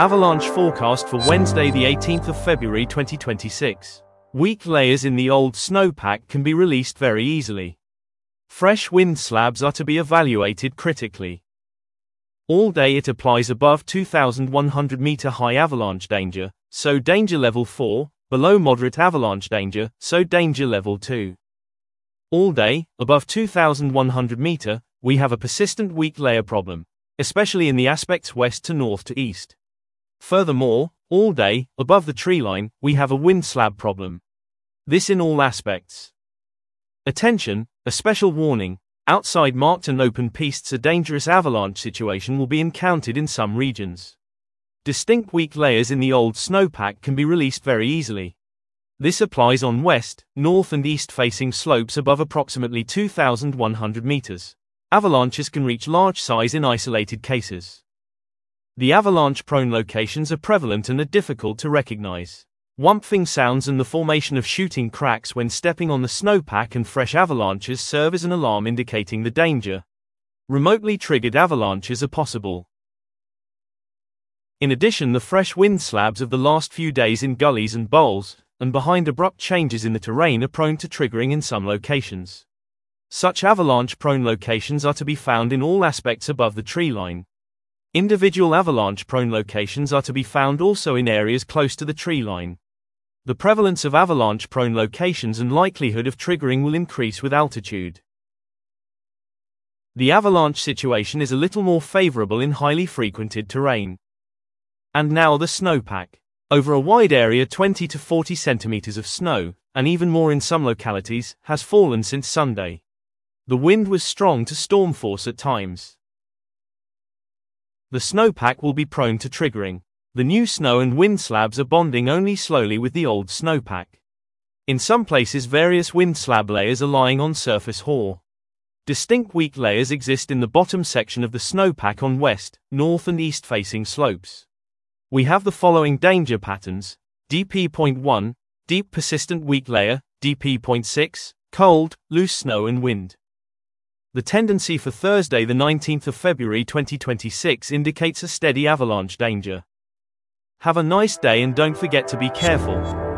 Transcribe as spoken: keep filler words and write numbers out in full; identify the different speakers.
Speaker 1: Avalanche forecast for Wednesday the eighteenth of February twenty twenty-six. Weak layers in the old snowpack can be released very easily. Fresh wind slabs are to be evaluated critically. All day it applies above two thousand one hundred meter high avalanche danger, so danger level four, below moderate avalanche danger, so danger level two. All day, above two thousand one hundred meter, we have a persistent weak layer problem, especially in the aspects west to north to east. Furthermore, all day, above the treeline, we have a wind slab problem. This in all aspects. Attention, a special warning, outside marked and open pistes a dangerous avalanche situation will be encountered in some regions. Distinct weak layers in the old snowpack can be released very easily. This applies on west, north and east facing slopes above approximately two thousand one hundred meters. Avalanches can reach large size in isolated cases. The avalanche-prone locations are prevalent and are difficult to recognize. Whumping sounds and the formation of shooting cracks when stepping on the snowpack and fresh avalanches serve as an alarm indicating the danger. Remotely triggered avalanches are possible. In addition, the fresh wind slabs of the last few days in gullies and bowls, and behind abrupt changes in the terrain are prone to triggering in some locations. Such avalanche-prone locations are to be found in all aspects above the treeline. Individual avalanche-prone locations are to be found also in areas close to the treeline. The prevalence of avalanche-prone locations and likelihood of triggering will increase with altitude. The avalanche situation is a little more favorable in highly frequented terrain. And now the snowpack. Over a wide area, twenty to forty centimeters of snow, and even more in some localities, has fallen since Sunday. The wind was strong to storm force at times. The snowpack will be prone to triggering. The new snow and wind slabs are bonding only slowly with the old snowpack. In some places various wind slab layers are lying on surface hoar. Distinct weak layers exist in the bottom section of the snowpack on west, north and east facing slopes. We have the following danger patterns: D P point one, deep persistent weak layer, D P point six, cold, loose snow and wind. The tendency for Thursday the nineteenth of February twenty twenty-six indicates a steady avalanche danger. Have a nice day and don't forget to be careful.